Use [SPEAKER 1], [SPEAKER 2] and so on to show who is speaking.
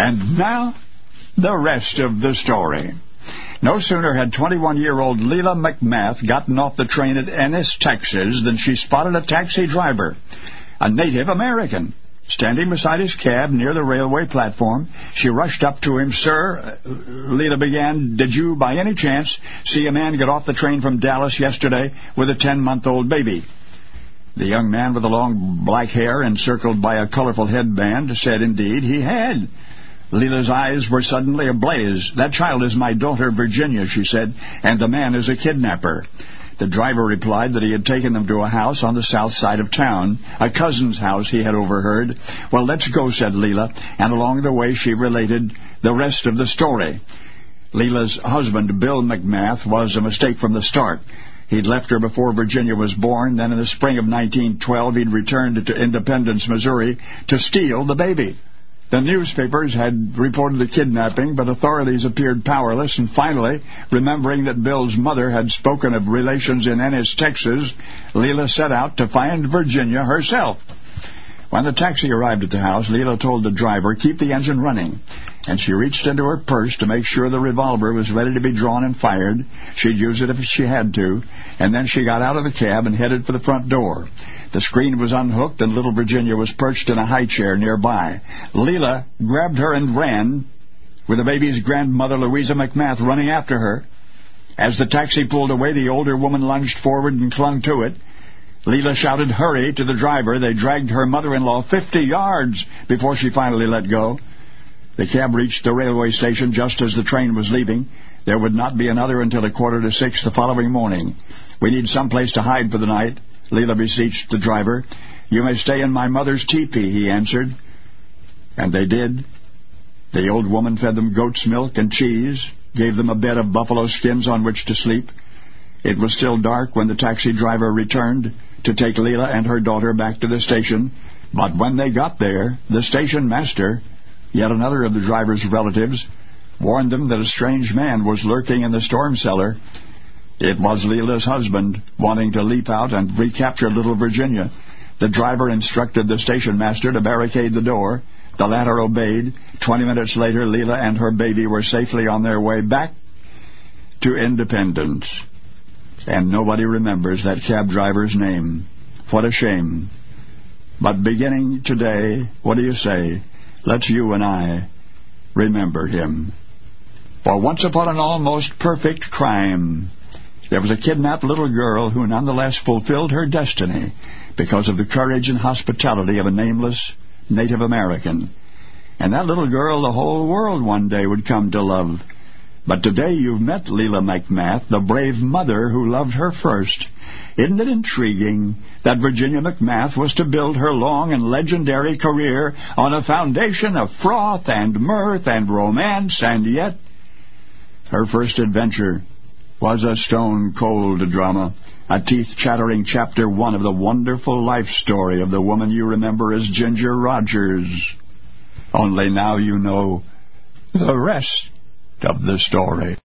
[SPEAKER 1] And now, the rest of the story. No sooner had 21-year-old Leila McMath gotten off the train at Ennis, Texas, than she spotted a taxi driver, a Native American, standing beside his cab near the railway platform. She rushed up to him. "Sir," Leila began, "did you by any chance see a man get off the train from Dallas yesterday with a 10-month-old baby?" The young man with the long black hair encircled by a colorful headband said indeed he had. Leila's eyes were suddenly ablaze. "That child is my daughter, Virginia," she said, "and the man is a kidnapper." The driver replied that he had taken them to a house on the south side of town, a cousin's house he had overheard. "Well, let's go," said Leila, and along the way she related the rest of the story. Leila's husband, Bill McMath, was a mistake from the start. He'd left her before Virginia was born. Then in the spring of 1912, he'd returned to Independence, Missouri, to steal the baby. The newspapers had reported the kidnapping, but authorities appeared powerless, and finally, remembering that Bill's mother had spoken of relations in Ennis, Texas, Leila set out to find Virginia herself. When the taxi arrived at the house, Leila told the driver, "Keep the engine running," and she reached into her purse to make sure the revolver was ready to be drawn and fired. She'd use it if she had to, and then she got out of the cab and headed for the front door. The screen was unhooked, and little Virginia was perched in a high chair nearby. Leila grabbed her and ran, with the baby's grandmother, Louisa McMath, running after her. As the taxi pulled away, the older woman lunged forward and clung to it. Leila shouted, "Hurry," to the driver. They dragged her mother-in-law 50 yards before she finally let go. The cab reached the railway station just as the train was leaving. There would not be another until 5:45 the following morning. "We need some place to hide for the night," Leila beseeched the driver. "You may stay in my mother's teepee," he answered. And they did. The old woman fed them goat's milk and cheese, gave them a bed of buffalo skins on which to sleep. It was still dark when the taxi driver returned to take Leila and her daughter back to the station. But when they got there, the station master, yet another of the driver's relatives, warned them that a strange man was lurking in the storm cellar. It was Leila's husband, wanting to leap out and recapture little Virginia. The driver instructed the station master to barricade the door. The latter obeyed. 20 minutes later, Leila and her baby were safely on their way back to Independence. And nobody remembers that cab driver's name. What a shame. But beginning today, what do you say? Let's you and I remember him. For once upon an almost perfect crime, there was a kidnapped little girl who nonetheless fulfilled her destiny because of the courage and hospitality of a nameless Native American. And that little girl the whole world one day would come to love. But today you've met Leila McMath, the brave mother who loved her first. Isn't it intriguing that Virginia McMath was to build her long and legendary career on a foundation of froth and mirth and romance, and yet her first adventure was a stone-cold drama, a teeth-chattering Chapter 1 of the wonderful life story of the woman you remember as Ginger Rogers. Only now you know the rest of the story.